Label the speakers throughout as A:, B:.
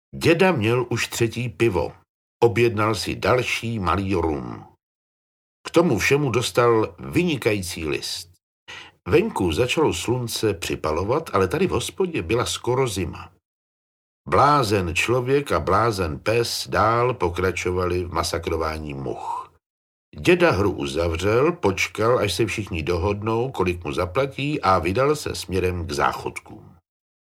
A: Děda měl už 3. pivo. Objednal si další malý rum. K tomu všemu dostal vynikající list. Venku začalo slunce připalovat, ale tady v hospodě byla skoro zima. Blázen člověk a blázen pes dál pokračovali v masakrování much. Děda hru uzavřel, počkal, až se všichni dohodnou, kolik mu zaplatí, a vydal se směrem k záchodkům.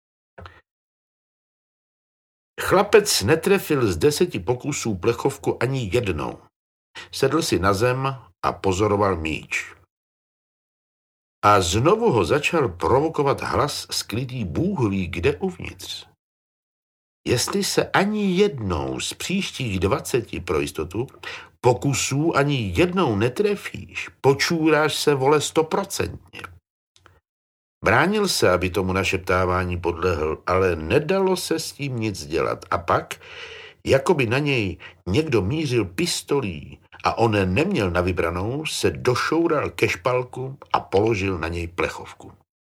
A: Chlapec netrefil z 10 pokusů plechovku ani jednou. Sedl si na zem a pozoroval míč. A znovu ho začal provokovat hlas skrytý Bůh ví kde uvnitř. Jestli se ani jednou z příštích 20 pro jistotu pokusů ani jednou netrefíš, počůráš se, vole, 100%. Bránil se, aby tomu našeptávání podlehl, ale nedalo se s tím nic dělat. A pak, jako by na něj někdo mířil pistolí a on neměl na vybranou, se došoural ke špalku a položil na něj plechovku.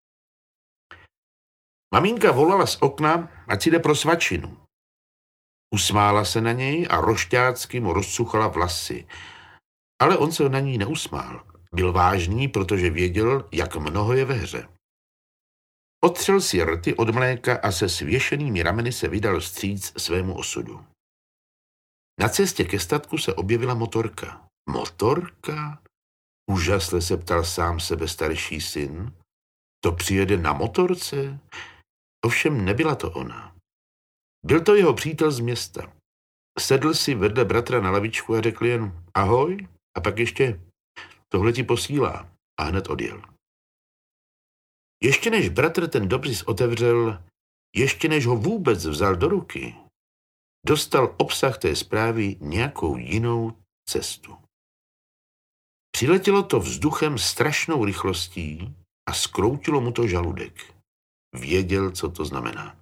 A: Maminka volala z okna, ať si jde pro svačinu. Usmála se na něj a rošťácky mu rozcuchala vlasy. Ale on se na ní neusmál. Byl vážný, protože věděl, jak mnoho je ve hře. Otřel si rty od mléka a se svěšenými rameny se vydal vstříc svému osudu. Na cestě ke statku se objevila motorka. Motorka? Úžasle se ptal sám sebe starší syn. To přijede na motorce? Ovšem nebyla to ona. Byl to jeho přítel z města. Sedl si vedle bratra na lavičku a řekl jen ahoj a pak ještě tohle ti posílá a hned odjel. Ještě než bratr ten dopis otevřel, ještě než ho vůbec vzal do ruky, dostal obsah té zprávy nějakou jinou cestu. Přiletělo to vzduchem strašnou rychlostí a zkroutilo mu to žaludek. Věděl, co to znamená.